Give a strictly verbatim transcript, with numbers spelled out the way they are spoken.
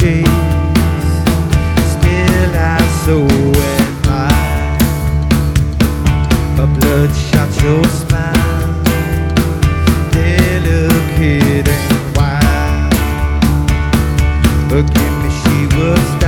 face, still I so admire a bloodshot your smile, delicate and wild. Forgive me, she was